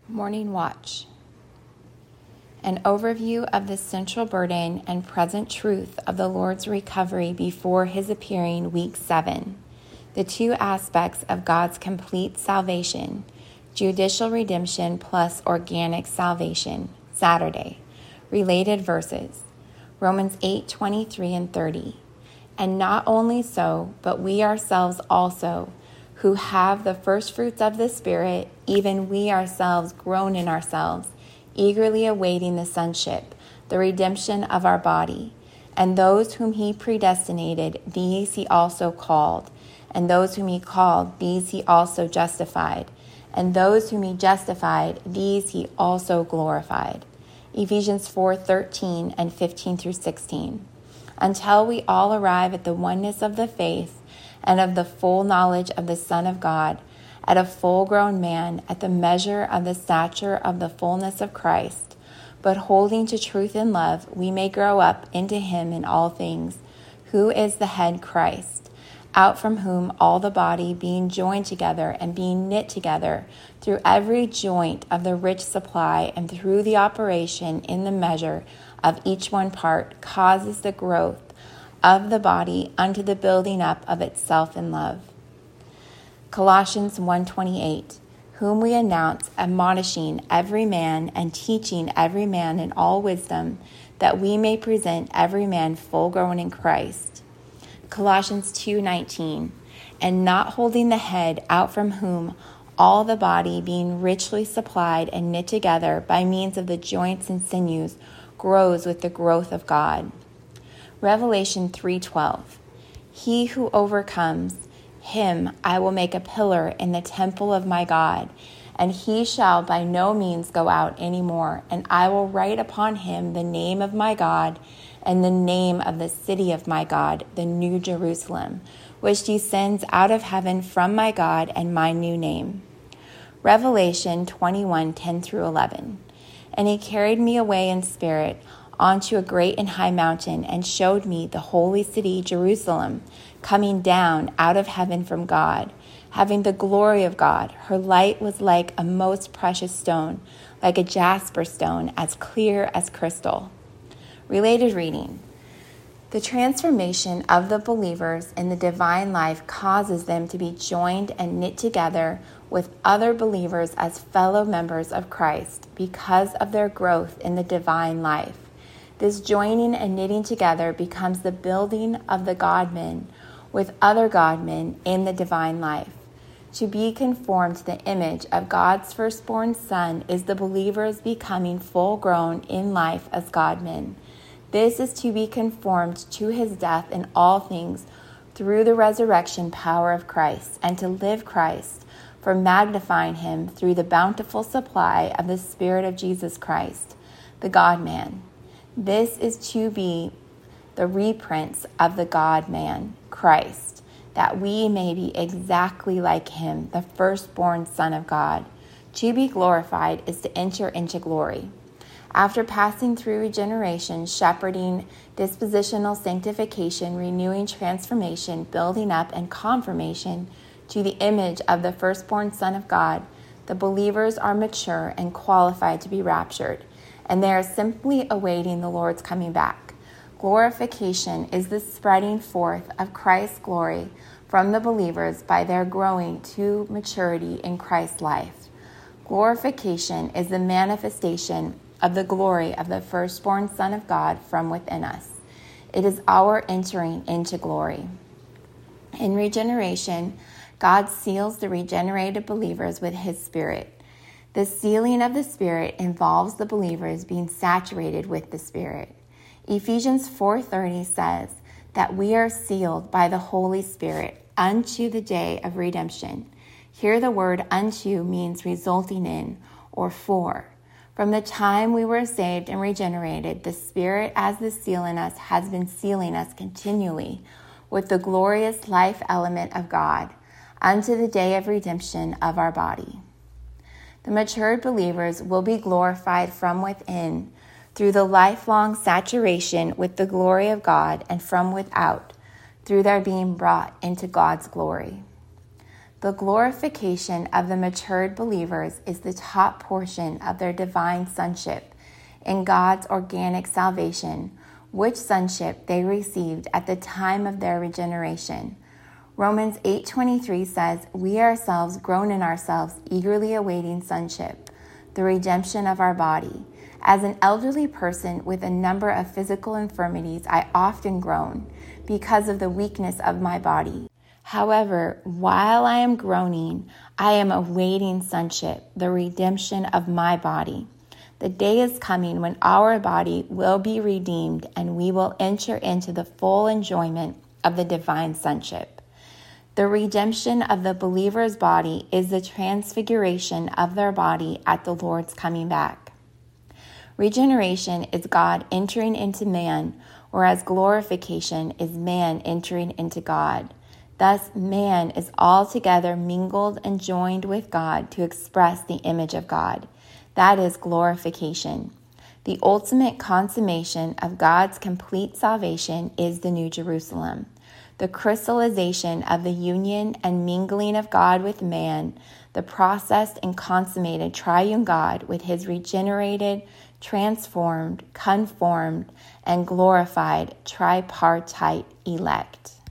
Morning Watch. An overview of the central burden and present truth of the Lord's recovery before his appearing, week 7. The two aspects of God's complete salvation, judicial redemption plus organic salvation, Saturday. Related verses, Romans 8:23 and 30. And not only so, but we ourselves also, who have the first fruits of the Spirit, even we ourselves groan in ourselves, eagerly awaiting the sonship, the redemption of our body. And those whom he predestinated, these he also called. And those whom he called, these he also justified. And those whom he justified, these he also glorified. Ephesians 4:13 and 15 through 16. Until we all arrive at the oneness of the faith and of the full knowledge of the Son of God, at a full-grown man, at the measure of the stature of the fullness of Christ, but holding to truth in love, we may grow up into him in all things, who is the head, Christ, out from whom all the body, being joined together and being knit together through every joint of the rich supply and through the operation in the measure of each one part, causes the growth of the body unto the building up of itself in love. Colossians 1:28, whom we announce, admonishing every man and teaching every man in all wisdom, that we may present every man full grown in Christ. Colossians 2:19, and not holding the head, out from whom all the body, being richly supplied and knit together by means of the joints and sinews, grows with the growth of God. Revelation 3:12, he who overcomes, him I will make a pillar in the temple of my God, and he shall by no means go out any more, and I will write upon him the name of my God and the name of the city of my God, the New Jerusalem, which descends out of heaven from my God, and my new name. Revelation 21:10 through 11. And he carried me away in spirit onto a great and high mountain, and showed me the holy city Jerusalem, coming down out of heaven from God, having the glory of God. Her light was like a most precious stone, like a jasper stone, as clear as crystal. Related reading. The transformation of the believers in the divine life causes them to be joined and knit together with other believers as fellow members of Christ because of their growth in the divine life. This joining and knitting together becomes the building of the God-men with other God-men in the divine life. To be conformed to the image of God's firstborn Son is the believers becoming full-grown in life as God-men. This is to be conformed to his death in all things through the resurrection power of Christ, and to live Christ, for magnifying him through the bountiful supply of the Spirit of Jesus Christ, the God-man. This is to be the reprints of the God-man, Christ, that we may be exactly like him, the firstborn Son of God. To be glorified is to enter into glory. After passing through regeneration, shepherding, dispositional sanctification, renewing, transformation, building up, and confirmation to the image of the firstborn Son of God, the believers are mature and qualified to be raptured, and they are simply awaiting the Lord's coming back. Glorification is the spreading forth of Christ's glory from the believers by their growing to maturity in Christ's life. Glorification is the manifestation of the glory of the firstborn Son of God from within us. It is our entering into glory. In regeneration, God seals the regenerated believers with his Spirit. The sealing of the Spirit involves the believers being saturated with the Spirit. Ephesians 4:30 says that we are sealed by the Holy Spirit unto the day of redemption. Here the word unto means resulting in or for. From the time we were saved and regenerated, the Spirit as the seal in us has been sealing us continually with the glorious life element of God unto the day of redemption of our body. The matured believers will be glorified from within through the lifelong saturation with the glory of God, and from without through their being brought into God's glory. The glorification of the matured believers is the top portion of their divine sonship in God's organic salvation, which sonship they received at the time of their regeneration. Romans 8:23 says, "We ourselves groan in ourselves, eagerly awaiting sonship, the redemption of our body." As an elderly person with a number of physical infirmities, I often groan because of the weakness of my body. However, while I am groaning, I am awaiting sonship, the redemption of my body. The day is coming when our body will be redeemed and we will enter into the full enjoyment of the divine sonship. The redemption of the believer's body is the transfiguration of their body at the Lord's coming back. Regeneration is God entering into man, whereas glorification is man entering into God. Thus, man is altogether mingled and joined with God to express the image of God. That is glorification. The ultimate consummation of God's complete salvation is the New Jerusalem, the crystallization of the union and mingling of God with man, the processed and consummated triune God with his regenerated, transformed, conformed, and glorified tripartite elect.